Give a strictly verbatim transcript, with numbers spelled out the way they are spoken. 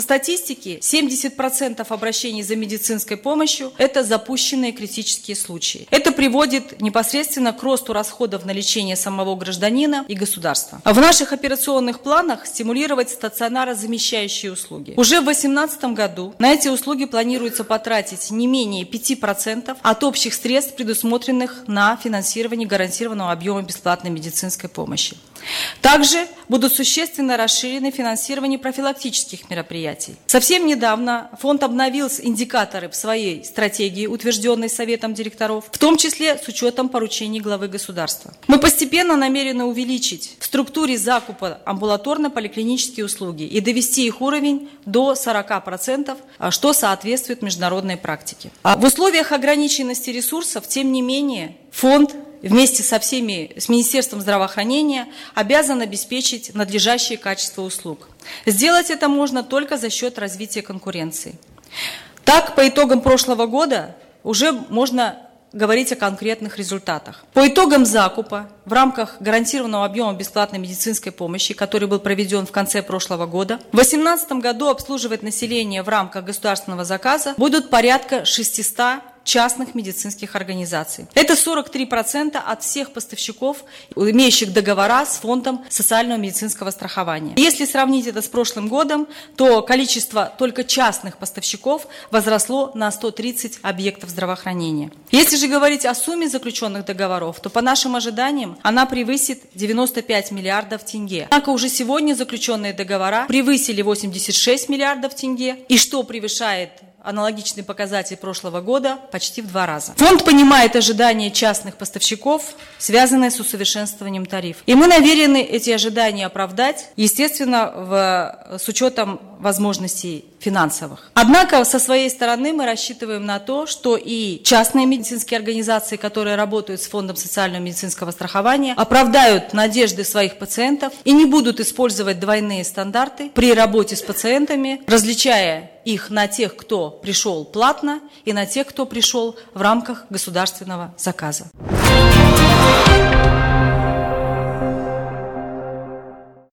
По статистике, семьдесят процентов обращений за медицинской помощью – это запущенные критические случаи. Это приводит непосредственно к росту расходов на лечение самого гражданина и государства. В наших операционных планах стимулировать стационарозамещающие услуги. Уже в две тысячи восемнадцатом году на эти услуги планируется потратить не менее пяти процентов от общих средств, предусмотренных на финансирование гарантированного объема бесплатной медицинской помощи. Также будут существенно расширены финансирование профилактических мероприятий. Совсем недавно фонд обновил индикаторы в своей стратегии, утвержденной Советом директоров, в том числе с учетом поручений главы государства. Мы постепенно намерены увеличить в структуре закупа амбулаторно-поликлинические услуги и довести их уровень до сорока процентов, что соответствует международной практике. В условиях ограниченности ресурсов, тем не менее, фонд вместе со всеми, с Министерством здравоохранения обязан обеспечить надлежащее качество услуг. Сделать это можно только за счет развития конкуренции. Так, по итогам прошлого года уже можно говорить о конкретных результатах. По итогам закупа в рамках гарантированного объема бесплатной медицинской помощи, который был проведен в конце прошлого года, в две тысячи восемнадцатом году обслуживать население в рамках государственного заказа будут порядка шестисот частных медицинских организаций. Это сорок три процента от всех поставщиков, имеющих договора с Фондом социального медицинского страхования. Если сравнить это с прошлым годом, то количество только частных поставщиков возросло на сто тридцать объектов здравоохранения. Если же говорить о сумме заключенных договоров, то по нашим ожиданиям она превысит девяносто пять миллиардов тенге. Однако уже сегодня заключенные договора превысили восемьдесят шесть миллиардов тенге, и что превышает аналогичный показатель прошлого года почти в два раза. Фонд понимает ожидания частных поставщиков, связанные с усовершенствованием тарифов. И мы намерены эти ожидания оправдать, естественно, в, с учетом возможностей финансовых. Однако, со своей стороны, мы рассчитываем на то, что и частные медицинские организации, которые работают с Фондом социального медицинского страхования, оправдают надежды своих пациентов и не будут использовать двойные стандарты при работе с пациентами, различая их на тех, кто пришел платно, и на тех, кто пришел в рамках государственного заказа.